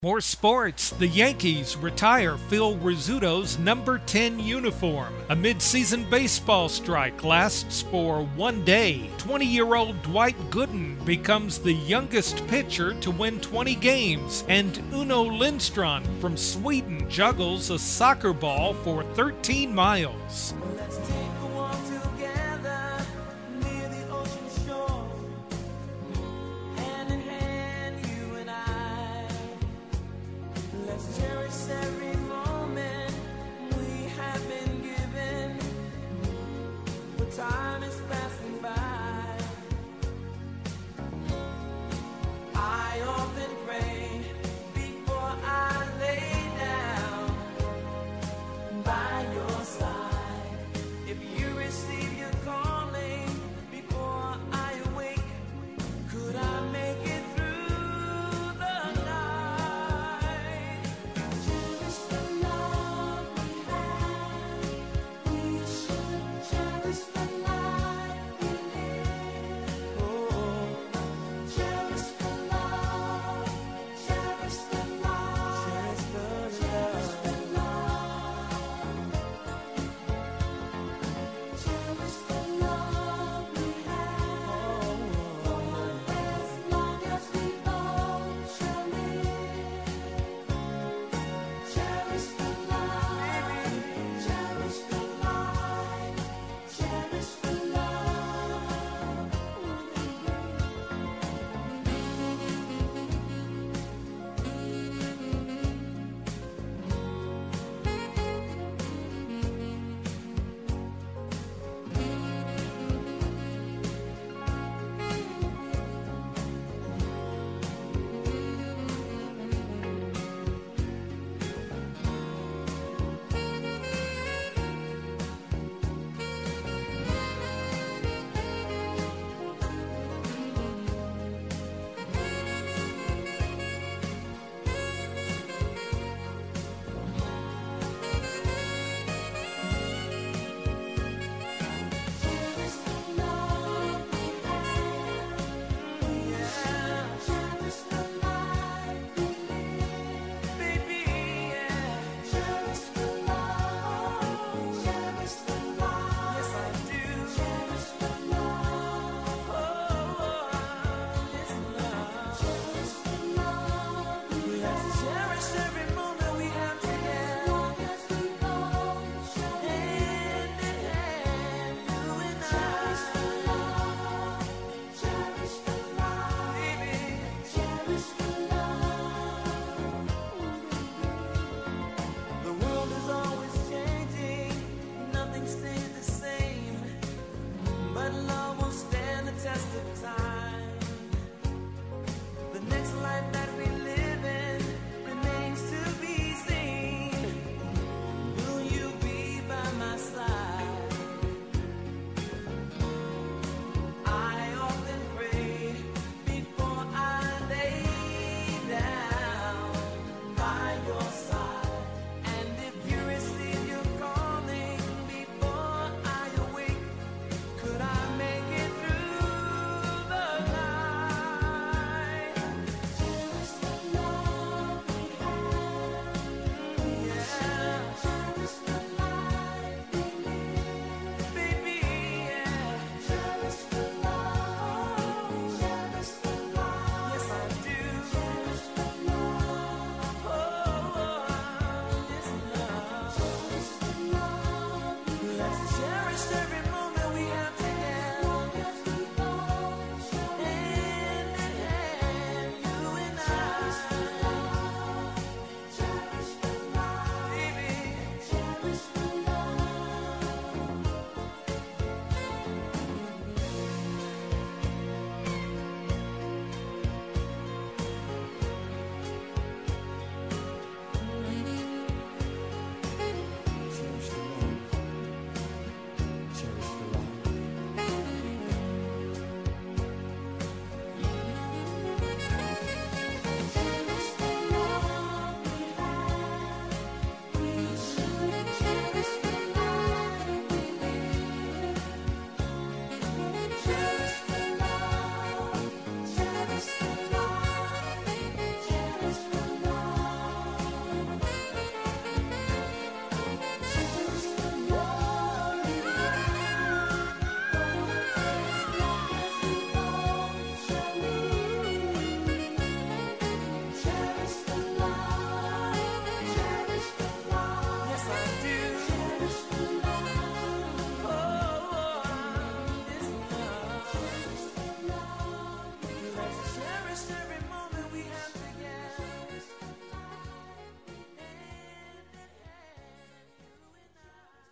More sports. The Yankees retire Phil Rizzuto's number 10 uniform. A mid-season baseball strike lasts for 1 day. 20-year-old Dwight Gooden becomes the youngest pitcher to win 20 games. And Uno Lindström from Sweden juggles a soccer ball for 13 miles. Let's take a walk together near the ocean shore. Hand in hand, you and I. Let's cherish every moment we have been given. But time is passing by. I often pray before I lay down by your side. If you receive your calling before I awake, could I make it through the night? Cherish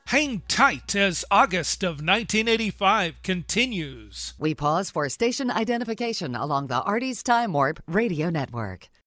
Hang tight as August of 1985 continues. We pause for station identification along the Artie's Time Warp Radio Network.